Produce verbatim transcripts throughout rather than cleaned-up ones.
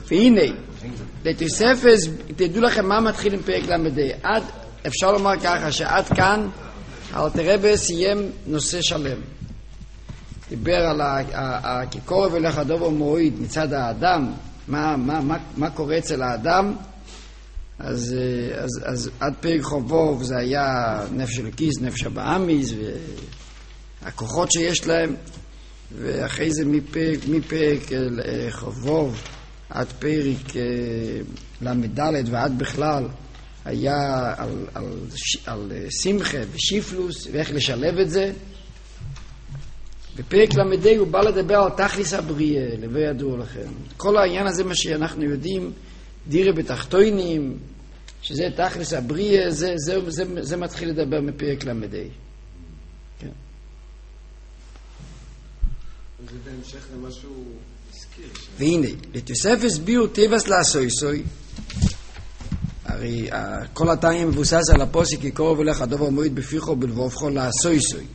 והנה, לתוספת, תדעו לכם מה מתחיל עם פרק למדי. עד, אפשר לומר ככה, שעד כאן, אלתר רבי סיים נושא שלם. דיבר על הכיכור ולך הדובר מועיד מצד האדם, מה, מה, מה, מה קורה אצל האדם. אז, אז, אז עד פרק חובוב זה היה נפש אלוקיס, נפש הבאמיס, והכוחות שיש להם. ואחרי זה מפרק, מפרק חובוב עד פרק למדלת ועד בכלל היה על, על, על שמחה ושיפלוס ואיך לשלב את זה. בפרק למדי הוא בא לדבר על תכליס הבריאה, לבוא ידעו לכם. כל העניין הזה מה שאנחנו יודעים, דירה בתחתונים, שזה תכליס הבריאה, זה, זה, זה, זה מתחיל לדבר מפרק למדי. כן. זה בהמשך למה שהוא הזכיר. והנה, לתוספת ביור טבעס לעשויסוי, הרי כל התניא מבוסס על הפוסק יקרוב ולך הדובר מועיד בפיחו בלבובכו לעשויסוי.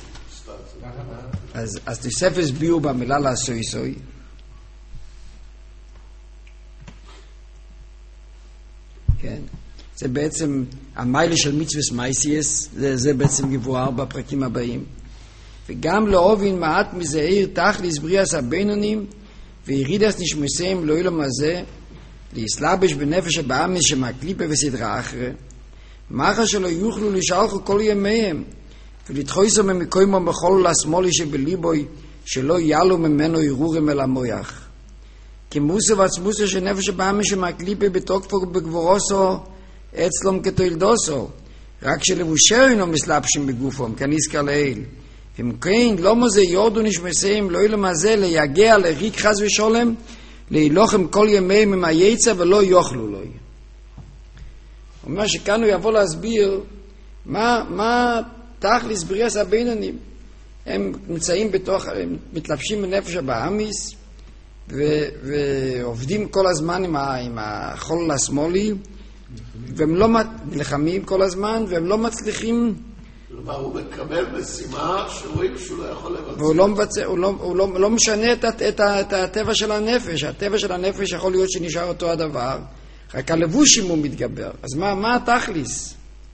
אז, אז תוספת ביור במילה לעשויסוי, כן, זה בעצם המיילה של מצווס מייסיאס, זה, זה בעצם גבוהר בפרקים הבאים. וגם להובין מעט מזהיר תכליס בריאס הבינונים וירידס נשמסים לא ילום הזה להסלבש בנפש הבאמיס שמקליפה וסדרה אחרי מאחר שלא יוכלו לשלחו כל ימיהם ולתחויסו ממקוימו בכל לשמאלי שבליבוי שלא יעלו ממנו ערעורים אל המויח כמוסו ועצמוסו של נפש הבאמיס שמקליפה בתוקפו ובגבורוסו אצלום כתוילדוסו רק שלבושר אינו מסלבשים בגופם כנזכר לעיל אם כן, לא מזה יורדו נשמסים, לא ילום הזה ליגע לריק חס ושולם, להילוכם כל ימיהם עם היצע ולא יאכלו לו. הוא אומר שכאן הוא יבוא להסביר מה, מה תכליס בריאס הבינונים. הם נמצאים בתוך, הם מתלבשים בנפש הבאמיס, ו, ועובדים כל הזמן עם, ה, עם החול השמאלי, והם לא נלחמים כל הזמן, והם לא מצליחים כלומר, הוא מקבל משימה שרואים שהוא לא יכול לבצע. והוא לא, מבצע, הוא לא, הוא לא, לא משנה את, את, את, את הטבע של הנפש. הטבע של הנפש יכול להיות שנשאר אותו הדבר, רק הלבושים הוא מתגבר. אז מה, מה התכליס?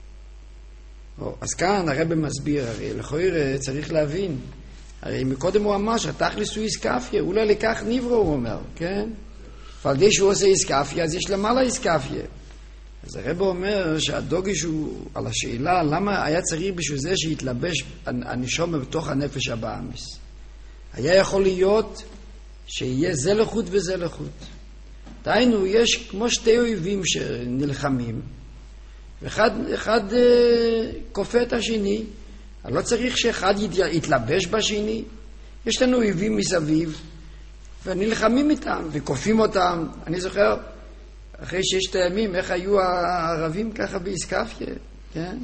או, אז כאן הרב מסביר, הרי לכאורה צריך להבין. הרי מקודם הוא אמר שהתכליס הוא איסקפיה, אולי לכך נברו הוא אומר, כן? ועל די שהוא עושה איסקפיה, אז יש למעלה איסקפיה. אז הרב אומר שהדוגש הוא על השאלה למה היה צריך בשביל זה שיתלבש הנשום בתוך הנפש הבאמיס. היה יכול להיות שיהיה זה לחוט וזה לחוט. דהיינו, יש כמו שתי אויבים שנלחמים, ואחד אחד, אה, כופה את השני. לא צריך שאחד יתלבש בשני. יש לנו אויבים מסביב, ונלחמים איתם וכופים אותם. אני זוכר, אחרי ששת הימים, איך היו הערבים ככה באיסקפיה, כן?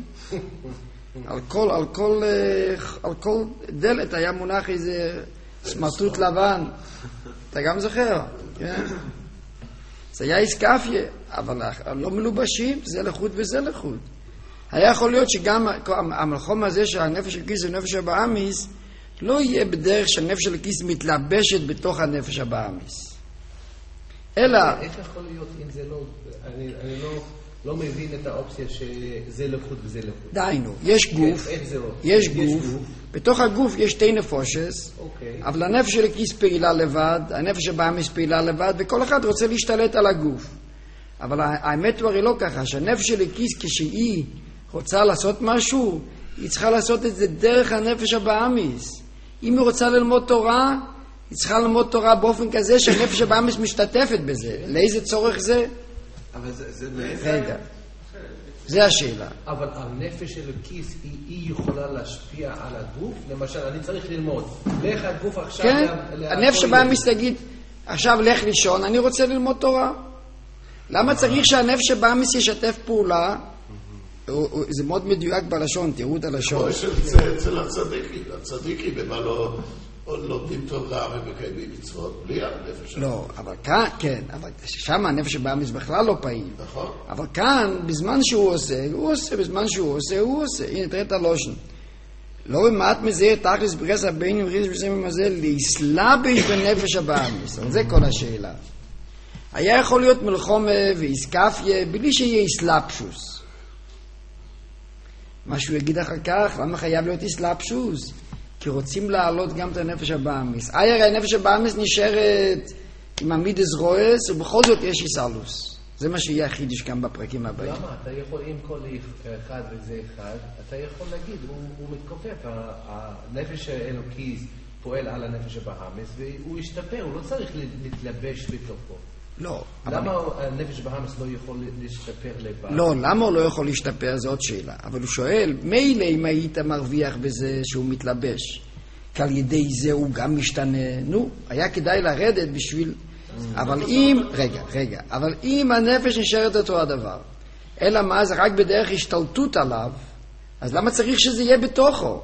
על כל, על כל, על כל דלת היה מונח איזה סמרטוט לבן. אתה גם זוכר, כן? זה היה איסקפיה, אבל לא מלובשים, זה לחוט וזה לחוט. היה יכול להיות שגם המלחום הזה שהנפש של כיס ונפש הבאמיס לא יהיה בדרך שהנפש של כיס מתלבשת בתוך הנפש הבאמיס. אלא... איך יכול להיות אם זה לא... אני, אני לא, לא מבין את האופציה שזה לחוט וזה לחוט. דיינו, יש גוף, איך זה עוד? יש גוף, בתוך הגוף יש שתי נפושס, אוקיי. אבל הנפש של הכיס פעילה לבד, הנפש הבאמיס פעילה לבד, וכל אחד רוצה להשתלט על הגוף. אבל האמת הוא הרי לא ככה, שהנפש של הכיס כשהיא רוצה לעשות משהו, היא צריכה לעשות את זה דרך הנפש הבאמיס. אם היא רוצה ללמוד תורה, היא צריכה ללמוד תורה באופן כזה שהנפש הבאמיס משתתפת בזה. לאיזה צורך זה? אבל זה, זה מאיזה... רגע. זה השאלה. אבל הנפש של הכיס היא, היא יכולה להשפיע על הגוף? למשל, אני צריך ללמוד. לך הגוף עכשיו... כן, לה... הנפש הבאמיס תגיד, עכשיו לך לישון, אני רוצה ללמוד תורה. למה צריך שהנפש הבאמיס ישתף פעולה? זה מאוד מדויק בלשון, תראו את הלשון. כמו אצל הצדיקים, הצדיקים במה לא לומדים תורה ומקיימים מצוות, בלי הנפש. לא, אבל כאן, כן, אבל שם הנפש הבאמיס בכלל לא פעיל. נכון. אבל כאן, בזמן שהוא עושה, הוא עושה, בזמן שהוא עושה, הוא עושה. הנה, תראה את הלושן. לא במעט מזהיר תכלס בריאס הבינונים ריז ושמים הזה, להסלבש בנפש הבאמיס. זה כל השאלה. היה יכול להיות מלחומה ואיסקפיה בלי שיהיה איסלאפשוס. מה שהוא יגיד אחר כך, למה חייב להיות איסלאפשוס? כי רוצים להעלות גם את הנפש הבאמיס. אייר, הנפש הבאמיס נשארת עם המידס רועס, ובכל זאת יש איסלוס. זה מה שיהיה החידוש גם בפרקים הבאים. למה? אתה יכול, אם כל אחד וזה אחד, אתה יכול להגיד, הוא, הוא מתכופף, הנפש האלוקי פועל על הנפש הבאמיס, והוא ישתפר, הוא לא צריך להתלבש בתוכו. לא. למה אבל... הנפש הבאמיס לא יכול להשתפר לבד? לא, למה הוא לא יכול להשתפר? זו עוד שאלה. אבל הוא שואל, מילא אם היית מרוויח בזה שהוא מתלבש, כי על ידי זה הוא גם משתנה, נו, היה כדאי לרדת בשביל... אבל אם, רגע, רגע, אבל אם הנפש נשארת אותו הדבר, אלא מה, זה רק בדרך השתלטות עליו, אז למה צריך שזה יהיה בתוכו?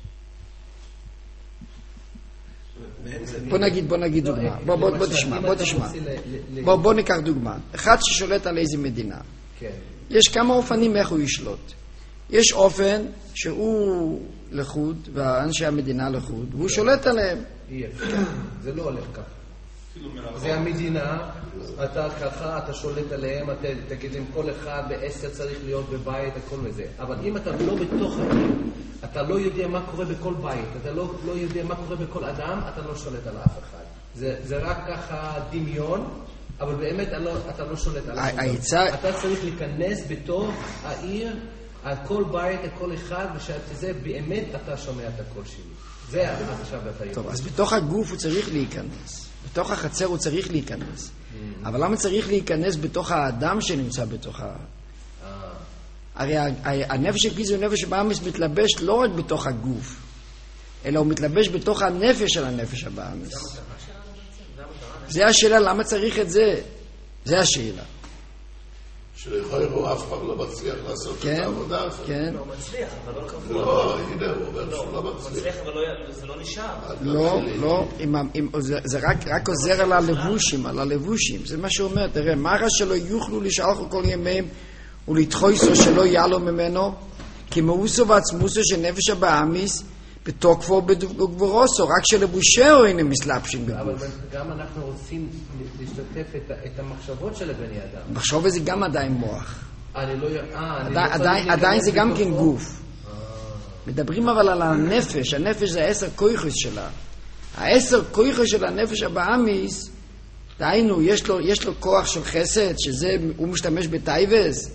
בוא נגיד, בוא נגיד דוגמה. בוא, בוא, בוא תשמע, בוא תשמע. בוא, בוא ניקח דוגמה. אחד ששולט על איזה מדינה. יש כמה אופנים איך הוא ישלוט. יש אופן שהוא לחוד, ואנשי המדינה לחוד, והוא שולט עליהם. זה לא הולך ככה. זה המדינה, אתה ככה, אתה שולט עליהם, אתה תגיד עם כל אחד בעשר צריך להיות בבית, הכל וזה. אבל אם אתה לא בתוך העיר, אתה לא יודע מה קורה בכל בית, אתה לא, לא יודע מה קורה בכל אדם, אתה לא שולט על אף אחד. זה, זה רק ככה דמיון, אבל באמת אתה לא, אתה לא שולט על אף אחד. אתה צריך להיכנס בתוך העיר, על כל בית, על כל אחד, ושזה באמת אתה שומע את הקול שלי. זה עכשיו אתה יכול. טוב, אז בתוך הגוף הוא צריך להיכנס. בתוך החצר הוא צריך להיכנס. Mm-hmm. אבל למה צריך להיכנס בתוך האדם שנמצא בתוך ה... Ah. הרי הנפש הכיס ונפש הבאמיס מתלבש לא רק בתוך הגוף, אלא הוא מתלבש בתוך הנפש של הנפש הבאמיס. זה השאלה, למה צריך את זה? זה השאלה. שלכאורה אף פעם לא מצליח לעשות את העבודה הזאת. כן. לא מצליח, אבל לא קבוע. לא, הנה, הוא אומר שהוא לא מצליח. מצליח, אבל זה לא נשאר. לא, לא, זה רק עוזר על הלבושים, על הלבושים. זה מה שהוא אומר, תראה, מה שלא יוכלו לשאלכו כל ימיהם ולתחויסו שלא יעלו ממנו, כי מאוסו ועצמוסו של נפש הבאמיס, בתוקפו ובגבורוסו, רק שלבושהו הנה מסלבשים בגוף. אבל גם אנחנו רוצים להשתתף את המחשבות של הבני אדם. מחשוב זה גם עדיין מוח. אני לא... עדיין זה גם כן גוף. מדברים אבל על הנפש, הנפש זה העשר כויכוס שלה. העשר כויכוס של הנפש הבאמיס, דהיינו, יש לו כוח של חסד, שזה, הוא משתמש בטייבס.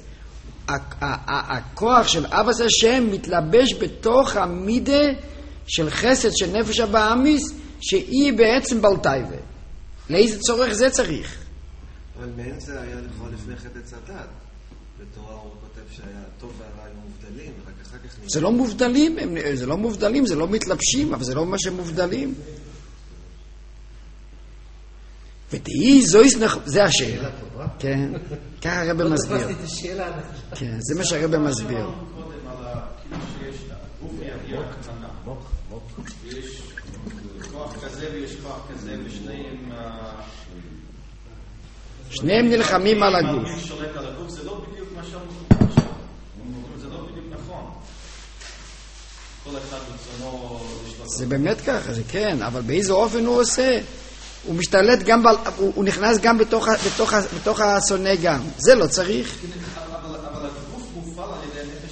הכוח של אבס השם מתלבש בתוך המידה של חסד של נפש הבאמיס, שהיא בעצם בלטייבה. לאיזה צורך זה צריך? אבל מעין זה היה כבר לפני חטא צדד. בתורה הוא כותב שהיה טוב והרע היו מובדלים, רק אחר כך... זה לא מובדלים, זה לא מובדלים, זה לא מתלבשים, אבל זה לא מה שמובדלים. ותהי זויס נח... זה השאלה. כן, ככה הרב מסביר. כן, זה מה שהרב מסביר. יש כוח כזה ויש כוח כזה, ושניהם... שניהם נלחמים על הגוף. מי שולט על הגוף, זה לא בדיוק מה שאמרו עכשיו. זה לא בדיוק נכון. כל אחד רצונו לשלוט. זה באמת ככה, זה כן, אבל באיזה אופן הוא עושה? הוא משתלט גם, ב... הוא, הוא נכנס גם בתוך, בתוך, בתוך השונא גם. זה לא צריך. אבל, אבל הגוף מופעל על ידי הנפש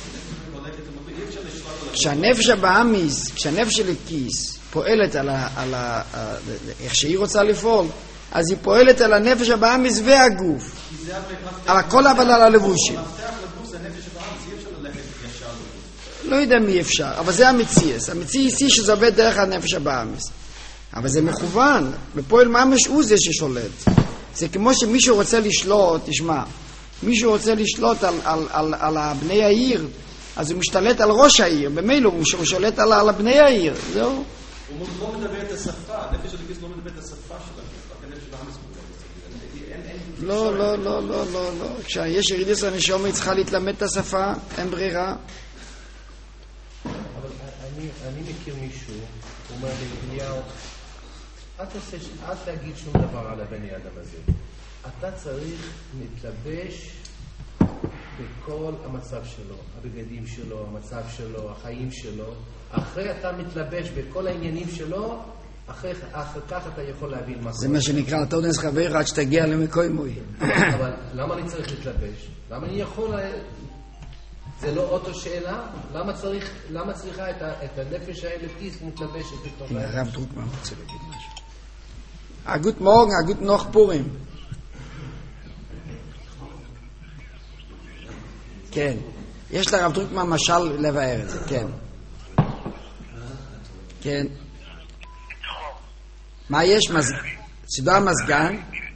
הבאמיס, כשהנפש הבאמיס, כשהנפש של הכיס פועלת על ה, על ה, איך שהיא רוצה לפעול, אז היא פועלת על הנפש הבאמיס והגוף. על הכל אבל על הלבושים. לא יודע מי אפשר, אבל זה המציאס. המציאס היא שזה עובד דרך הנפש הבאמיס. אבל זה מכוון, בפועל ממש הוא זה ששולט. זה כמו שמישהו רוצה לשלוט, תשמע, מישהו רוצה לשלוט על, על, על, על בני העיר, אז הוא משתלט על ראש העיר, במילא הוא שולט על, על בני העיר, זהו. הוא לא מדבר את השפה, הנפש של הכיס לא מדבר את השפה שלה. לא, לא, לא, לא, לא, לא. כשיש ירידס הנשמה היא צריכה להתלמד את השפה, אין ברירה. אבל אני, אני מכיר מישהו, הוא אומר לי, אליהו, אל תעשה, אל תגיד שום דבר על הבני אדם הזה. אתה צריך להתלבש בכל המצב שלו, הבגדים שלו, המצב שלו, החיים שלו. אחרי אתה מתלבש בכל העניינים שלו, אחרי כך אתה יכול להבין מה זה מה שנקרא, אתה עודנס חבר עד שתגיע למקוי מוי. אבל למה אני צריך להתלבש? למה אני יכול... זה לא אותו שאלה? למה צריך, למה צריכה את הנפש האלוקית מתלבשת בתוך... הנה, הרב דרוקמן רוצה להגיד משהו. הגות מורגן, הגות נוח פורים. כן. יש לרב דרוקמן משל לבאר את זה, כן. כן. מה יש? סדרה מזגן?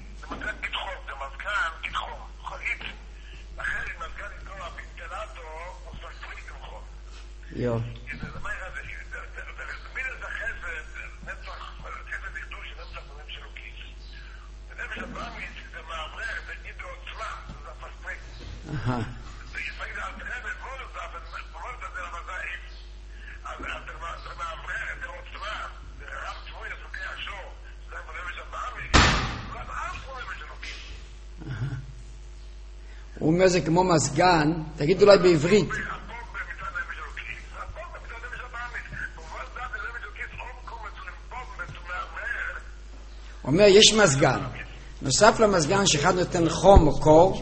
יו. אהה. הוא אומר זה כמו מזגן, תגיד אולי בעברית. הוא אומר יש מזגן, נוסף למזגן שאחד נותן חום או קור,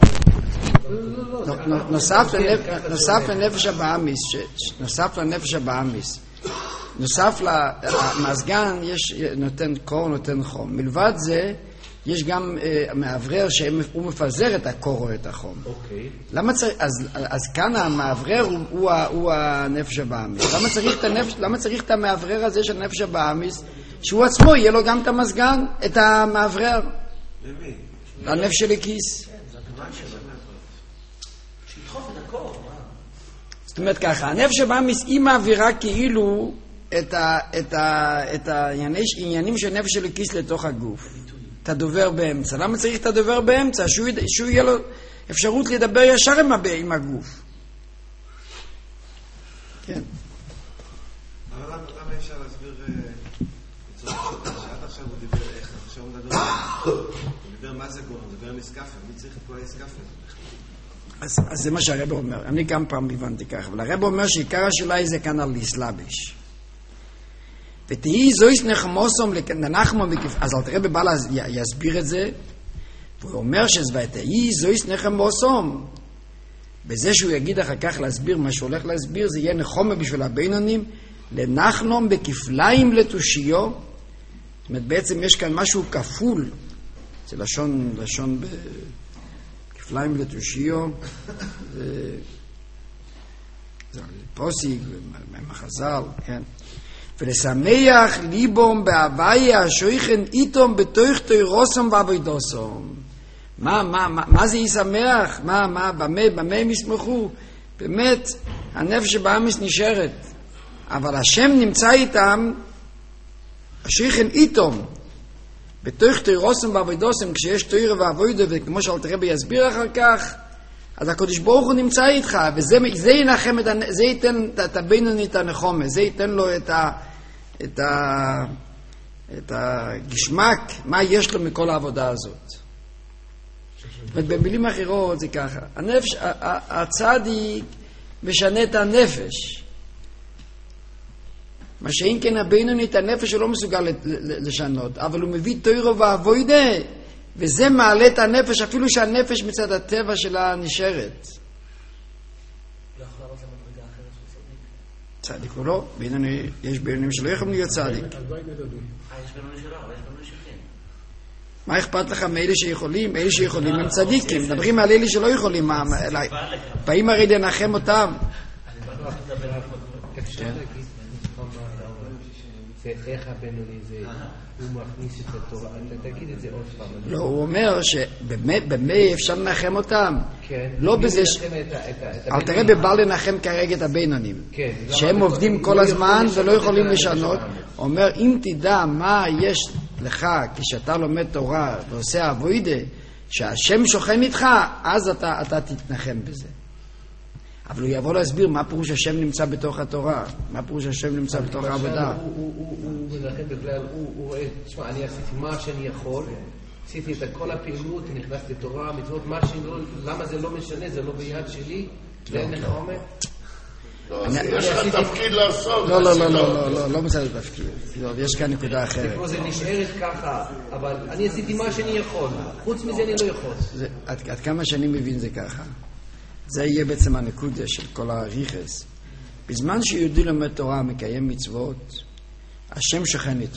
נוסף לנפש הבאמיס, נוסף לנפש הבאמיס, נוסף למזגן יש נותן קור, נותן חום. מלבד זה יש גם מעברר שהוא מפזר את הקור או את החום. אוקיי. למה צריך, אז כאן המעברר הוא הנפש הבאמיס. למה צריך את הנפש, למה צריך את המעברר הזה של הנפש הבאמיס? שהוא עצמו יהיה לו גם את המזגן, את המעברר. למי? לנפש של הכיס. שידחוף את הקור, מה? זאת אומרת ככה, הנפש הבאמיס היא מעבירה כאילו את ה, את ה, את העניינים של נפש של הכיס לתוך הגוף. את הדובר באמצע. למה צריך את הדובר באמצע? שהוא, שהוא יהיה לו אפשרות לדבר ישר עם, עם הגוף. כן. אבל למה אפשר להסביר בצורה פשוטה, שעד עכשיו הוא דיבר איך, עכשיו הוא מדבר הוא דיבר מה זה גורם, זה גורם מסקפה, מי צריך את כל הסקפה? אז, אז זה מה שהרב אומר. אני כמה פעם הבנתי ככה, אבל הרב אומר שעיקר השאלה זה כאן על להסלבש. ותהי זויס נחמוסום לנחמו מקיף, אז אל תראה בבעל יסביר את זה, והוא אומר שתהי זויס נחמוסום, בזה שהוא יגיד אחר כך להסביר מה שהוא הולך להסביר, זה יהיה נחומה בשביל הבינונים, לנחנום בכפליים לתושיו. זאת אומרת, בעצם יש כאן משהו כפול, זה לשון, לשון בכפליים לתושיו, זה, זה פוסיק, מחזל, כן. ולשמח ליבום בהוויה שויכן איתום בתוך תוירוסום ועבודוסום. מה, מה, מה, מה זה ישמח? מה, מה, במה, במה הם ישמחו? באמת, הנפש שבאמיס נשארת. אבל השם נמצא איתם, השויכן איתום, בתוך תוירוסום ועבודוסום, כשיש תויר ועבודה, וכמו שאלתרבה יסביר אחר כך, אז הקדוש ברוך הוא נמצא איתך, וזה זה ינחם את, זה ייתן את הבינוני את הנחומה, זה ייתן לו את ה, את ה, את הגשמק, מה יש לו מכל העבודה הזאת. במילים אחרות זה ככה, הנפש, הצדיק משנה את הנפש. מה שאין כן הבינוני את הנפש הוא לא מסוגל לשנות, אבל הוא מביא תוירו ועבודה, וזה מעלה את הנפש, אפילו שהנפש מצד הטבע שלה נשארת. לא יכול לעלות למדרגה אחרת של צדיק. צדיק או לא, בינוני, יש בינונים שלא יכולים להיות צדיק. אה, יש בינוני שלא, אבל יש בינוני שכן. מה אכפת לך מאלה שיכולים? אלה שיכולים הם צדיקים, מדברים על אלה שלא יכולים, באים הרי לנחם אותם. איך הבינוני זה, הוא מכניס את התורה, תגיד את זה עוד פעם. לא, הוא אומר שבמה אפשר לנחם אותם. כן. לא בזה ש... אל תראה בבא לנחם כרגע את הבינונים. כן. שהם עובדים כל הזמן ולא יכולים לשנות. הוא אומר, אם תדע מה יש לך כשאתה לומד תורה ועושה עבודה, שהשם שוכן איתך, אז אתה, אתה תתנחם בזה. אבל הוא יבוא להסביר מה פירוש השם נמצא בתוך התורה, מה פירוש השם נמצא בתוך העבודה. הוא מנחם בכלל, הוא רואה, תשמע, אני עשיתי מה שאני יכול, עשיתי את כל הפעילות, נכנסתי לתורה, מצוות, מה שאני לא, למה זה לא משנה, זה לא ביד שלי, זה נחמה. יש לך תפקיד לעשות. לא, לא, לא, לא, לא, לא מצד התפקיד. יש כאן נקודה אחרת. פה זה נשארת ככה, אבל אני עשיתי מה שאני יכול. חוץ מזה אני לא יכול. עד כמה שאני מבין זה ככה. זה יהיה בעצם הנקודה של כל הריכס. בזמן שיהודי לומד תורה מקיים מצוות, השם שוכן איתו.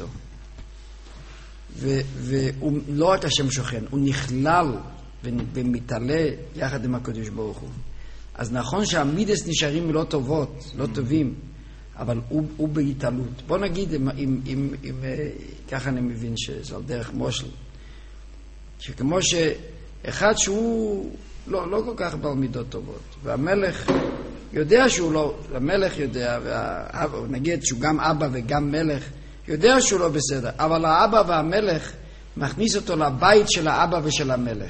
והוא לא רק השם שוכן, הוא נכלל ומתעלה יחד עם הקדוש ברוך הוא. אז נכון שהמידס נשארים לא טובות, לא טובים, אבל הוא, הוא בהתעלות. בוא נגיד, אם, אם, אם, אם, ככה אני מבין שזה על דרך מושל, שכמו שאחד שהוא לא, לא כל כך בעל מידות טובות, והמלך יודע שהוא לא, המלך יודע, והאבא, נגיד שהוא גם אבא וגם מלך, יודע שהוא לא בסדר, אבל האבא והמלך מכניס אותו לבית של האבא ושל המלך.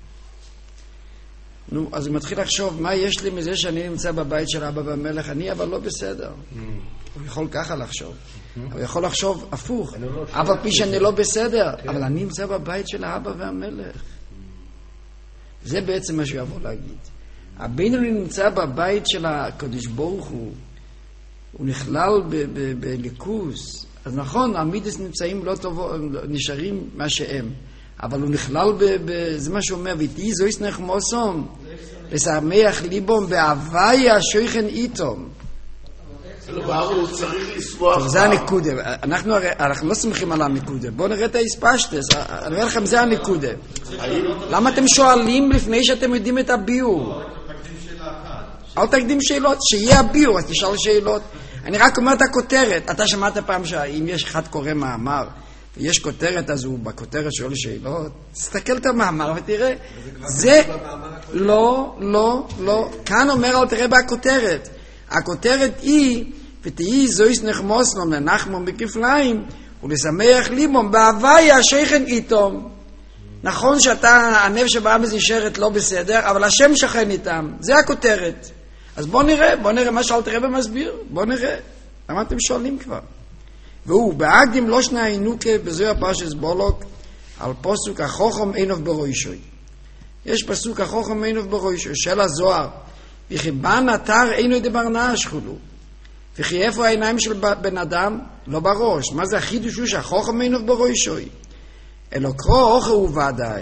נו, אז הוא מתחיל לחשוב, מה יש לי מזה שאני נמצא בבית של האבא והמלך? אני אבל לא בסדר. Mm. הוא יכול ככה לחשוב. Mm-hmm. הוא יכול לחשוב הפוך. לא אף על פי שאני לא בסדר, okay. אבל אני נמצא בבית של האבא והמלך. Mm. זה בעצם מה שהוא יבוא להגיד. הבינוני נמצא בבית של הקדוש ברוך הוא, הוא נכלל בליכוס. אז נכון, המידס נמצאים לא טוב, נשארים מה שהם. אבל הוא נכלל, זה מה שהוא אומר, ואיתי זו ישנך מוסום, לשמח ליבום, בהווי השוכן איתום. הוא צריך לשמוח. זה הנקודה. אנחנו לא סומכים על הנקודה. בואו נראה את ההספשטס. אני אומר לכם, זה הנקודה. למה אתם שואלים לפני שאתם יודעים את הביור? אל תקדים שאלות, שיהיה הביור, אז תשאל שאלות. אני רק אומר את הכותרת. אתה שמעת פעם שאם יש אחד קורא מאמר, יש כותרת, אז הוא בכותרת שואל שאלות, תסתכל את המאמר ותראה. זה לא, לא, לא. כאן אומר, אל תראה בכותרת. הכותרת היא, ותהי זויס נחמוסנום לנחמום בכפליים, ולשמח ליבום, בהווי השכן איתום. נכון שאתה, הנפש שבאמז נשארת לא בסדר, אבל השם שכן איתם. זה הכותרת. אז בוא נראה, בוא נראה מה שאל תראה במסביר. בוא נראה. למה אתם שואלים כבר? והוא, בהקדים לא שנה אינוקה בזוהר פרשת בולוק, על פסוק החוכם אינוב ברוישוי. יש פסוק החוכם אינוב ברוישוי, של הזוהר, וכי בן אתר אינו דברנה השכולו. וכי איפה העיניים של בן אדם? לא בראש. מה זה החידוש הוא שהחוכם אינוב ברוישוי? אלו קרוא אוכל וודאי.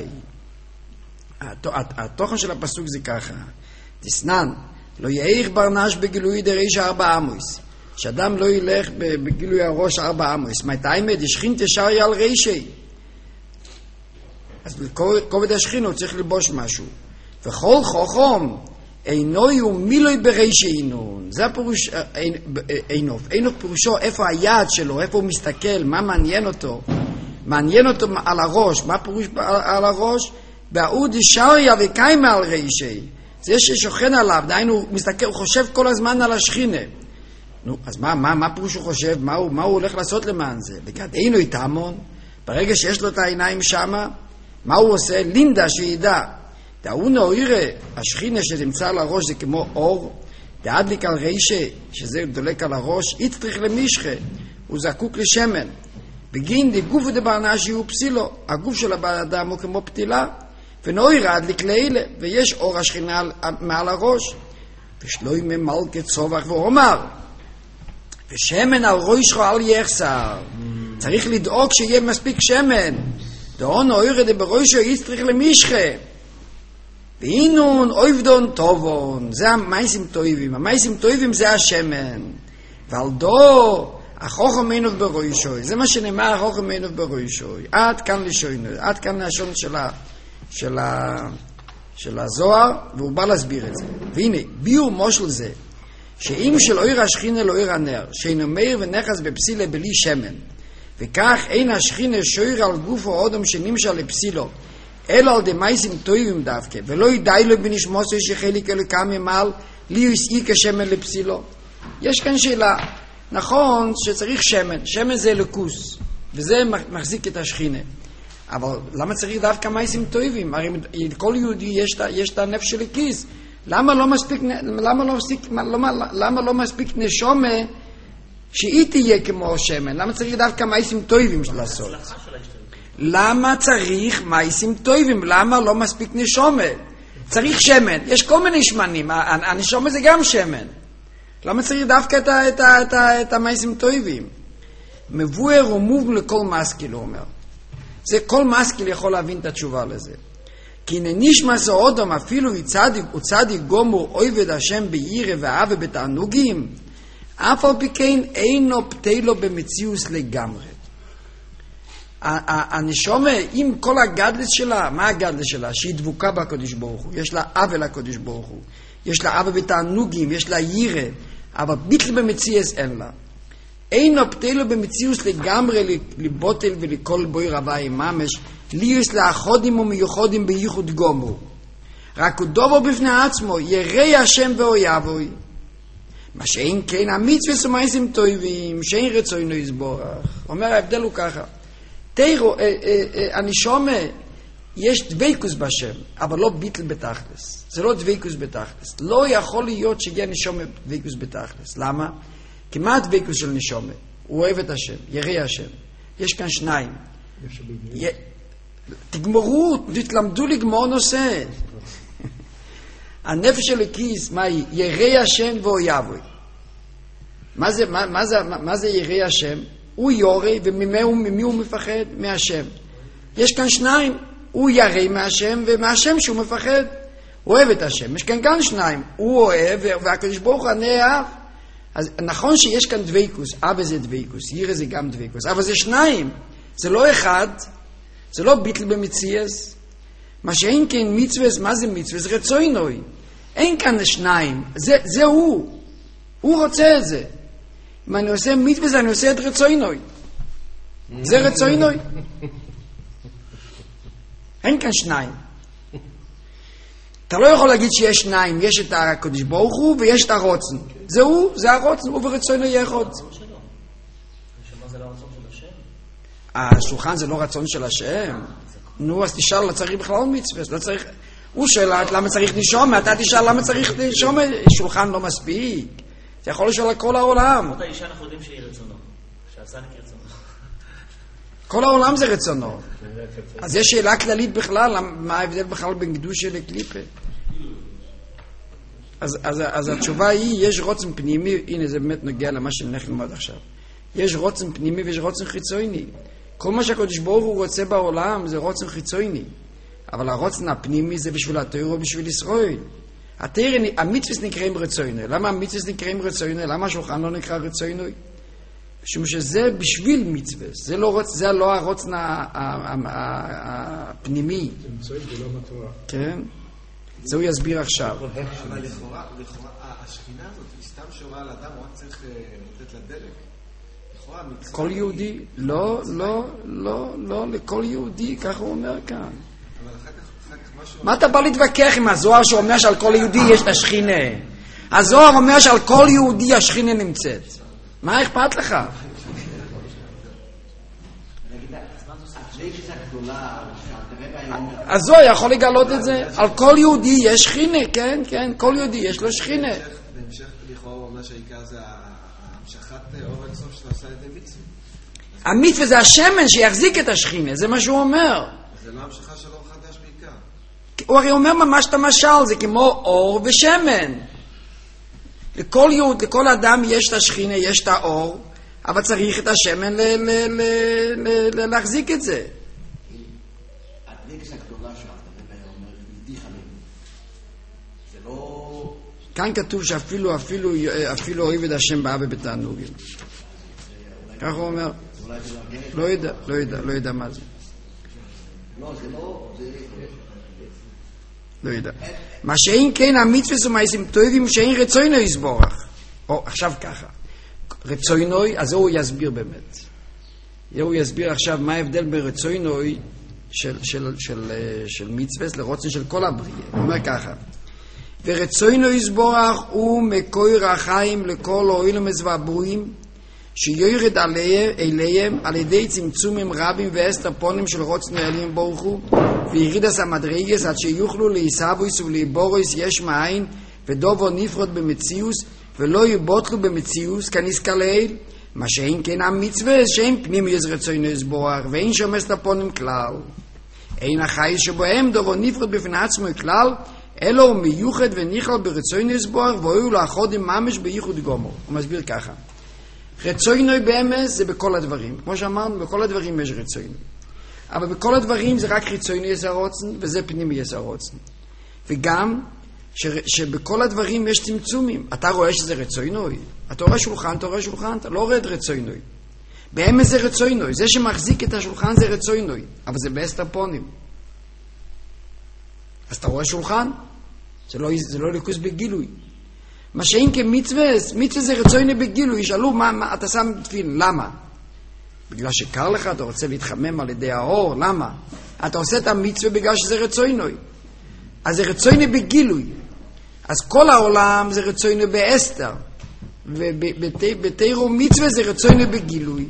התוכן של הפסוק זה ככה. תסנן, לא יאיך ברנש בגילוי דריש ארבע עמוס. שאדם לא ילך בגילוי הראש ארבע עמוס. מתי עמד? השכין תשארי על רישי. אז בכובד השכין הוא צריך לבוש משהו. וכל חוכם אינוי ומילוי ברישי אינון. זה הפירוש אינוב. אינוב פירושו איפה היעד שלו, איפה הוא מסתכל, מה מעניין אותו. מעניין אותו על הראש. מה פירוש על הראש? בעוד תשארי וקיימה על רישי. זה ששוכן עליו, דהיינו הוא מסתכל, הוא חושב כל הזמן על השכינה. נו, אז מה, מה, מה פירוש הוא חושב? מה הוא, מה הוא הולך לעשות למען זה? בגדנו איתמון, ברגע שיש לו את העיניים שמה, מה הוא עושה? לינדה שידע. דאונו יראה, השכינה שנמצא על הראש זה כמו אור, דאדליק על רישה, שזה דולק על הראש, יצטריך למשחה, הוא זקוק לשמן. בגין דגוף דברנה שיהיו פסילו, הגוף של האדם הוא כמו פתילה, ונויר אדליק לילה, ויש אור השכינה מעל הראש. ושלוי ממלכה צובח ואומר, ושמן על ראשו אל יחסר. צריך לדאוג שיהיה מספיק שמן. דאון אוירה דבראשו יצטריך למשחה. ואינון אויבדון טובון. זה המייסים טויבים. המייסים טויבים זה השמן. ועל דו החוכם אינוב בראשו. זה מה שנאמר החוכם אינוב בראשו. עד כאן לשוינו. עד כאן לשון של ה... של ה... של הזוהר, והוא בא להסביר את זה. והנה, ביור מושל זה, שאם של אויר השכינה לא אויר הנר, שאינו מאיר ונחס בפסילה בלי שמן, וכך אין השכינה שויר על גוף או אודם שנמשל לפסילו, אלא על דמייסים טויבים דווקא, ולא ידעי לו בנשמוסו שחליק אלוקם ימל, לי יסעי כשמן לפסילו. יש כאן שאלה, נכון שצריך שמן, שמן זה אלוקוס, וזה מחזיק את השכינה. אבל למה צריך דווקא מייסים טויבים? הרי כל יהודי יש, יש את הנפש של הכיס. למה לא מספיק, למה לא מספיק, למה, למה לא מספיק נשומה שהיא תהיה כמו שמן? למה צריך דווקא מייסים טויבים לעשות? למה צריך מייסים טויבים? למה לא מספיק נשומה? צריך שמן. יש כל מיני שמנים. הנשומה זה גם שמן. למה צריך דווקא את, ה, את, ה, את, ה, את המעשים טובים? מבואר ומוב לכל משכיל, הוא אומר. זה כל משכיל יכול להבין את התשובה לזה. כי נשמע סעודם אפילו הוא צדיק גומור אויבד השם בירא ואהבה בתענוגים, אף על פי כן אינו פתה לו במציאוס לגמרי. הנשמה, עם כל הגדלת שלה, מה הגדלת שלה? שהיא דבוקה בקדוש ברוך הוא, יש לה אהבה לקדוש ברוך הוא, יש לה אהבה בתענוגים, יש לה ירא, אבל ביטל במציאוס אין לה. אינו פתה לו במציאוס לגמרי לבוטל ולכל בוי רבי ממש, ליוס לאחודים ומיוחדים בייחוד גומור. רק הוא דובר בפני עצמו, ירא השם ואויבוי. מה שאין כן, המצווה ומעשים טובים, שאין רצונו יסבורך. אומר, ההבדל הוא ככה. תראו, אני שומע, יש דבקוס בשם, אבל לא ביטל בתכלס. זה לא דבקוס בתכלס. לא יכול להיות שיהיה נשומע דבקוס בתכלס. למה? כי מה הדבקוס של נשומע? הוא אוהב את השם, ירא השם. יש כאן שניים. תגמרו, תתלמדו לגמור נושא. הנפש של הכיס, מה היא? ירא השם ואויבוי. מה זה, מה, מה זה, מה זה ירא השם? הוא יורא, וממי הוא, ממי הוא מפחד? מהשם. יש כאן שניים. הוא ירא מהשם, ומהשם שהוא מפחד. הוא אוהב את השם. יש כאן כאן שניים. הוא אוהב, והקדוש ברוך הוא נאהב. אז נכון שיש כאן דבקוס. אבא זה דבקוס, ירא זה גם דבקוס. אבל זה שניים. זה לא אחד. זה לא ביטל במציאס. מה שאין כן מצווה, מה זה מצווה? זה רצוינוי. אין כאן שניים. זה, זה הוא. הוא רוצה את זה. אם אני עושה מצווה, אני עושה את רצוינוי. זה רצוינוי. אין כאן שניים. אתה לא יכול להגיד שיש שניים. יש את הקדוש ברוך הוא ויש את הרוצן. זה הוא, זה הרוצן, הוא ורצוינוי יחוד. השולחן זה לא רצון של השם. נו, אז תשאל, לא צריך בכלל מצווה, לא צריך... הוא שואל למה צריך נשום, אתה תשאל למה צריך נשום, שולחן לא מספיק. אתה יכול לשאול על כל העולם. עוד האישה אנחנו יודעים שהיא רצונו, שעשה נקי רצונו. כל העולם זה רצונו. אז יש שאלה כללית בכלל, מה ההבדל בכלל בין קדושה לקליפה? אז, אז, אז התשובה היא, יש רוצן פנימי, הנה זה באמת נוגע למה שנלך ללמוד עכשיו. יש רוצן פנימי ויש רוצן חיצוני. כל מה שהקדוש ברוך הוא רוצה בעולם זה רוצן חיצוני. אבל הרוצן הפנימי זה בשביל התורה ובשביל ישראל. התורה, המצווה נקראים רצוני. למה המצווה נקראים רצוני? למה השולחן לא נקרא רצוני? משום שזה בשביל מצווה. זה לא, רוצ, זה לא הרוצן הפנימי. זה מצוין בלום התורה. כן? זה הוא יסביר עכשיו. אבל לכאורה, לכאורה, השכינה הזאת היא סתם שורה על אדם, הוא רק צריך לתת לה דלק. כל יהודי, לא, לא, לא, לא, לכל יהודי, ככה הוא אומר כאן. מה אתה בא להתווכח עם הזוהר שאומר שעל כל יהודי יש את השכינה? הזוהר אומר שעל כל יהודי השכינה נמצאת. מה אכפת לך? הזוהר יכול לגלות את זה. על כל יהודי יש שכינה, כן, כן, כל יהודי יש לו שכינה. בהמשך לכאורה הוא אומר שהעיקר זה המשכת אור אינסוף שאתה עושה את המצווה. המצווה זה השמן שיחזיק את השכינה, זה מה שהוא אומר. זה לא המשכה של אור חדש בעיקר. הוא הרי אומר ממש את המשל, זה כמו אור ושמן. לכל יהוד, לכל אדם יש את השכינה, יש את האור, אבל צריך את השמן ל- ל- ל- ל- ל- להחזיק את זה. הדלקס הגדולה שאתה אומר, נדיח עלינו. זה לא... כאן כתוב שאפילו אפילו, אפילו אוהב את השם באהבה בתענוגים. ככה הוא אומר. לא יודע, לא יודע, לא יודע מה זה. לא, זה לא... לא יודע. מה שאין כן המצווה ומעשים טובים שאין רצונו יסבורך. או עכשיו ככה. רצונו, אז הוא יסביר באמת. הוא יסביר עכשיו מה ההבדל בין רצונו של, של, של, של מצווה לרוצן של כל הבריאה. הוא אומר ככה. ורצונו יסבורך הוא מקור החיים לכל האילומות והברואים שיורד אליהם על ידי צמצומים רבים ועשר פונים של רוצנו אליהם ברוך הוא וירידס המדרגס עד שיוכלו להיסבויס ולהיבורויס יש מאין ודובו נפרוד במציאוס ולא יבוטלו במציאוס כנזכר לעיל מה שאין כן המצווה שאין פנימיוס רצונו יסבורך ואין שומס לפונים כלל אין החי שבהם דובו נפרוד בפני עצמו כלל אלו מיוחד וניחל ברצונו יסבורך, והוא לאחוד עם ממש בייחוד גומר. הוא מסביר ככה. רצונו באמת זה בכל הדברים. כמו שאמרנו, בכל הדברים יש רצונו. אבל בכל הדברים זה רק רצונו יסע רוצן, וזה פנימי יסע רוצן. וגם, ש, שבכל הדברים יש צמצומים. אתה רואה שזה רצוינוי. אתה רואה שולחן, אתה רואה שולחן, אתה לא רואה את רצוינוי. באמת זה רצוינוי. זה שמחזיק את השולחן זה רצוינוי. אבל זה באסטרפונים. אז אתה רואה שולחן? זה לא, זה לא ליכוס בגילוי. מה שאין כמצווה, מצווה זה רצוינוי בגילוי. ישאלו, מה, מה, אתה שם תפילין, למה? בגלל שקר לך, אתה רוצה להתחמם על ידי האור, למה? אתה עושה את המצווה בגלל שזה רצוינוי. אז זה רצוינוי בגילוי. אז כל העולם זה רצוינוי באסתר. ובתירו מצווה זה רצוינוי בגילוי.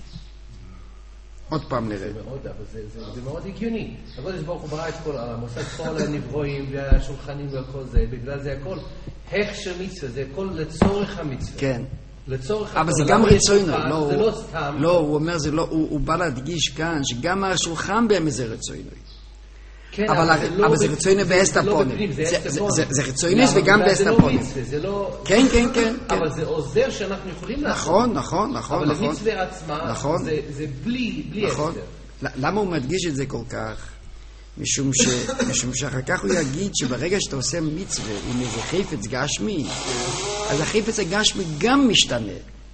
עוד פעם נראה. זה מאוד הגיוני. הקדוש ברוך הוא ברא את כל העולם, עושה את כל הנברואים והשולחנים וכל זה, בגלל זה הכל הכשר מצווה, זה הכל לצורך המצווה. כן. לצורך אבל זה גם רצוינוי. זה לא סתם. לא, הוא אומר, הוא בא להדגיש כאן, שגם השולחן באמת זה רצוינוי. אבל זה רצוינוי באסטרפונים. זה רצוינוי וגם באסטרפונים. כן, כן, כן. אבל זה עוזר שאנחנו יכולים לעשות. נכון, נכון, נכון. אבל המצווה עצמה זה בלי אסתר. למה הוא מדגיש את זה כל כך? משום שאחר כך הוא יגיד שברגע שאתה עושה מצווה עם איזה חפץ גשמי, אז החפץ הגשמי גם משתנה.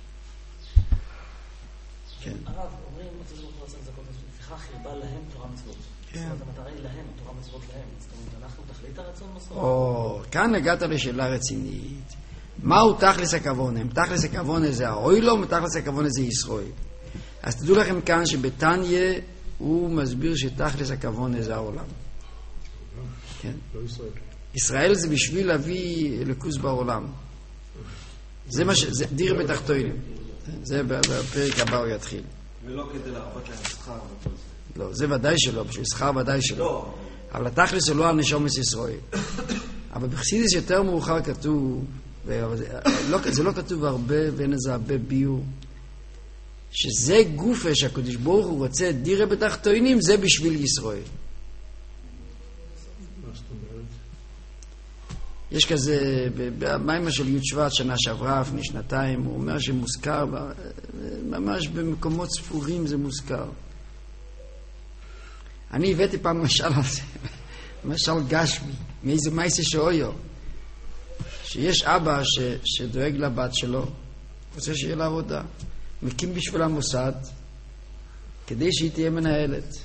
כן. הרב, אומרים, אתה זוכר לעשות זכות, לפיכך הרבה להם תורה מצוות. זאת אומרת, המטרה היא להם, תורה מצוות להם. זאת אומרת, אנחנו תכלית הרצון מסורת. או, כאן הגעת לשאלה רצינית. מהו תכלס הכוונה? תכלס הכוונה זה האוילום, ותכלס הכוונה זה ישראל. אז תדעו לכם כאן שבתניה הוא מסביר שתכלס הכוונה זה העולם. כן. ישראל זה בשביל להביא אלוקות בעולם. זה מה ש... זה דיר בתחתונים. זה בפרק הבא הוא יתחיל. ולא כדי להרבות להם שכר וכל זה. לא, זה ודאי שלא, בשביל שכר ודאי שלא. אבל התכלס הוא לא הנשומת ישראל. אבל בחסידות יותר מאוחר כתוב, זה לא כתוב הרבה ואין איזה הרבה ביור, שזה גופה שהקדוש ברוך הוא רוצה דירה בתחתונים, זה בשביל ישראל. יש כזה, במיימר של י' שבט שנה שעברה, לפני שנתיים, הוא אומר שמוזכר, ממש במקומות ספורים זה מוזכר. אני הבאתי פעם משל על זה, משל גשמי, מאיזה מייסה שאויו, שיש אבא ש, שדואג לבת שלו, רוצה שיהיה לה עבודה, מקים בשביל המוסד, כדי שהיא תהיה מנהלת.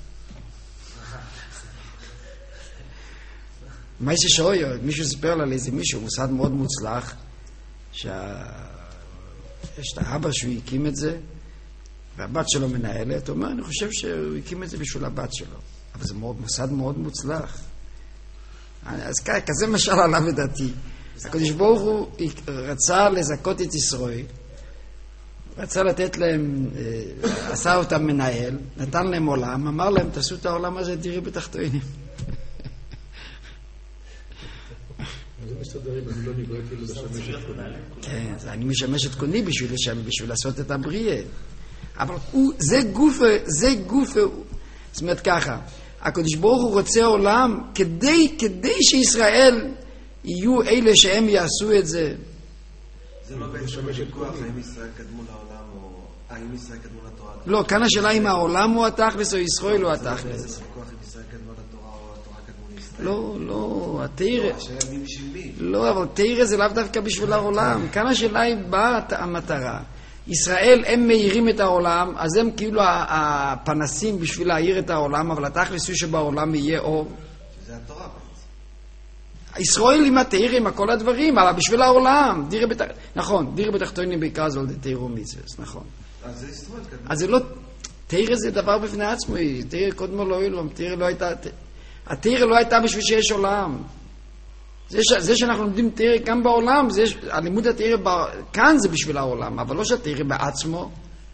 מייסה שאויו, מישהו סיפר לה לאיזה מישהו, מוסד מאוד מוצלח, שיש את האבא שהוא הקים את זה, והבת שלו מנהלת, הוא אומר, אני חושב שהוא הקים את זה בשביל הבת שלו. אבל זה מאוד, מוסד מאוד מוצלח. אז כזה משל עליו לדעתי. הקדוש ברוך הוא רצה לזכות את ישראל, רצה לתת להם, עשה אותם מנהל, נתן להם עולם, אמר להם, תעשו את העולם הזה, תראי בתחתונים. זה מסתדרים, אני לא נבראתי לשמש את קוני. כן, אני משמש את קוני בשביל לעשות את הבריאה. אבל זה גופה, זה גופה, זאת אומרת ככה, הקדוש ברוך הוא רוצה עולם כדי, כדי שישראל יהיו אלה שהם יעשו את זה. זה לא בעצם ויכוח האם ישראל קדמו לעולם או האם ישראל קדמו לתורה. לא, כאן השאלה אם העולם הוא התכלס או ישראל הוא התכלס. זה ויכוח אם ישראל קדמו לתורה או התורה קדמו לישראל. לא, לא, התירה. השאלה מי בשביל מי? לא, אבל תירה זה לאו דווקא בשביל העולם. כאן השאלה היא באה המטרה. ישראל הם מאירים את העולם, אז הם כאילו הפנסים בשביל להאיר את העולם, אבל התכלס הוא שבעולם יהיה אור. שזה התורה בעצם. ישראל עם התאיר, עם כל הדברים, אבל בשביל העולם. דירה בתח... נכון, דירה בתחתונים בעיקר זה על תאיר ומצווס, נכון. אז זה ישראל קדמו. אז זה לא... תאיר זה דבר בפני עצמו, תאיר קודמו לא אילום, תאיר לא הייתה... התאיר לא הייתה בשביל שיש עולם. זה, ש... זה שאנחנו לומדים תאיר גם בעולם, זה... הלימוד התאיר ב... כאן זה בשביל העולם, אבל לא שהתאיר בעצמו.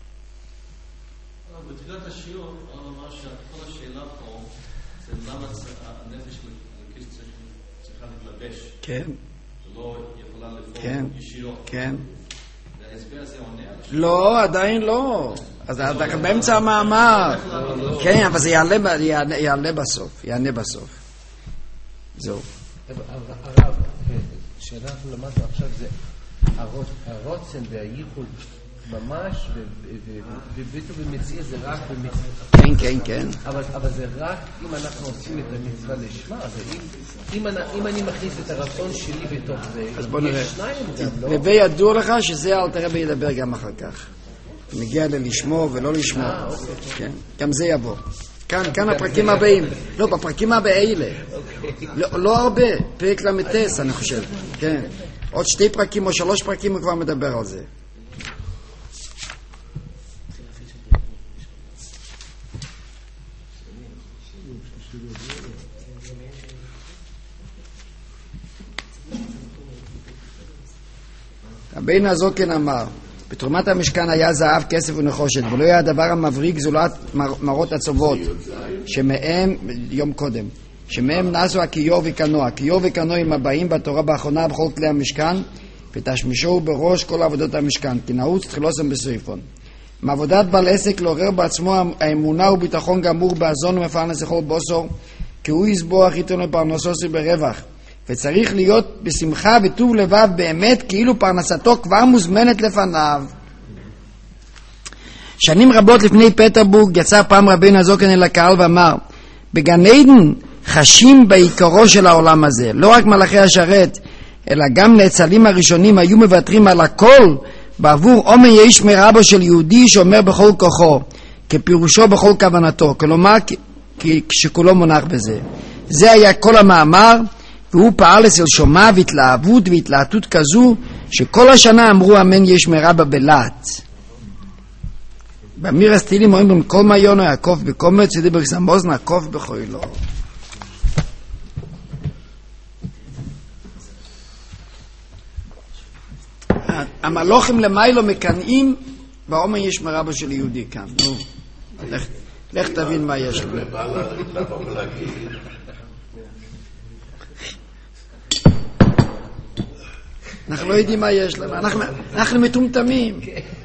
בתחילת השיעור, אני אומר שכל השאלה פה, זה למה הנפש צריכה להתלבש. כן. שלא יכולה כן. לפעול ישירות. כן. וההסבר הזה עונה על השאלה. לא, עדיין לא. אז אתה באמצע המאמר. כן, אבל זה יעלה בסוף, יענה בסוף. זהו. הרב, שאנחנו למדנו עכשיו זה הרוצן והייחוד ממש, וביטו במציאה זה רק במצווה. כן, כן, כן. אבל זה רק אם אנחנו עושים את המצווה לשמה, אם אני מכניס את הרצון שלי בתוך זה, אז בוא נראה. יש שניים גם, לא? הווי ידוע לך שזה אל תראה וידבר גם אחר כך. מגיע ללשמו ולא לשמו. כן, גם זה יבוא. כאן, כאן הפרקים הבאים. לא, בפרקים הבאים. לא הרבה, פרק למטס, אני חושב. כן. עוד שתי פרקים או שלוש פרקים הוא כבר מדבר על זה. רבינו הזוקן אמר, בתרומת המשכן היה זהב, כסף ונחושת, ולא היה הדבר המבריק זולת מרות עצובות, שמהם, יום קודם, שמהם נעשו הכיור וקנו. הכיור וקנו הם הבאים בתורה באחרונה בכל כלי המשכן, ותשמישו בראש כל עבודות המשכן, כי נעוץ תחילוסם בסויפון. מעבודת בעל עסק לעורר בעצמו האמונה וביטחון גמור באזון ומפרנס לכל בוסור, כי הוא יסבוח איתו לפרנסוסי ברווח, וצריך להיות בשמחה וטוב לבב באמת, כאילו פרנסתו כבר מוזמנת לפניו. שנים רבות לפני פטרבורג יצא פעם רבינו הזוקן אל הקהל ואמר, בגן עדן חשים בעיקרו של העולם הזה, לא רק מלאכי השרת, אלא גם נאצלים הראשונים היו מוותרים על הכל בעבור אומן יש מרבו של יהודי שאומר בכל כוחו, כפירושו בכל כוונתו, כלומר כשכולו מונח בזה. זה היה כל המאמר, והוא פעל אצל שומע והתלהבות והתלהטות כזו שכל השנה אמרו אמן יש מרבא בלעת. באמיר הסטילים אומרים כל מיונו יעקב בקומץ ודיבר סמוזנה עקוף בחוילו. המלוכים למיילו מקנאים באומן יש מרבא של יהודי כאן. נו, לך, לך תבין מה יש לו. אנחנו לא יודעים מה יש להם, אנחנו, אנחנו מטומטמים.